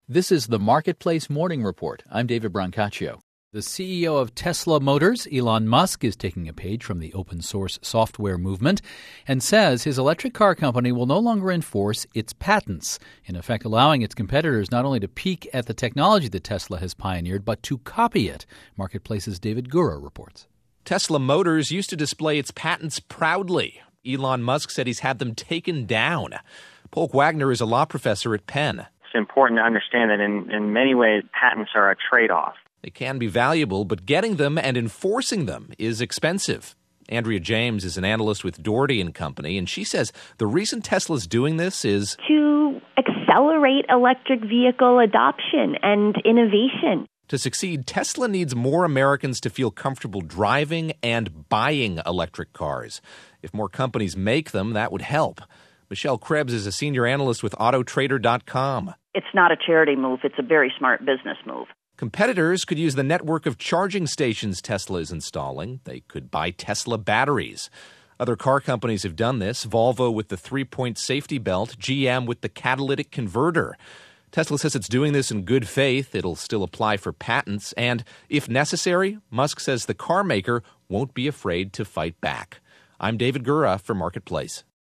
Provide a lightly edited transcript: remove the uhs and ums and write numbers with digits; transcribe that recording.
This is the Marketplace Morning Report. I'm David Brancaccio. The CEO of Tesla Motors, Elon Musk, is taking a page from the open source software movement and says his electric car company will no longer enforce its patents, in effect allowing its competitors not only to peek at the technology that Tesla has pioneered, but to copy it. Marketplace's David Gura reports. Tesla Motors used to display its patents proudly. Elon Musk said he's had them taken down. Polk Wagner is a law professor at Penn. It's important to understand that in many ways, patents are a trade-off. They can be valuable, but getting them and enforcing them is expensive. Andrea James is an analyst with Doherty & Company, and she says the reason Tesla's doing this is to accelerate electric vehicle adoption and innovation. To succeed, Tesla needs more Americans to feel comfortable driving and buying electric cars. If more companies make them, that would help. Michelle Krebs is a senior analyst with Autotrader.com. It's not a charity move. It's a very smart business move. Competitors could use the network of charging stations Tesla is installing. They could buy Tesla batteries. Other car companies have done this, Volvo with the 3-point safety belt, GM with the catalytic converter. Tesla says it's doing this in good faith. It'll still apply for patents. And if necessary, Musk says the car maker won't be afraid to fight back. I'm David Gura for Marketplace.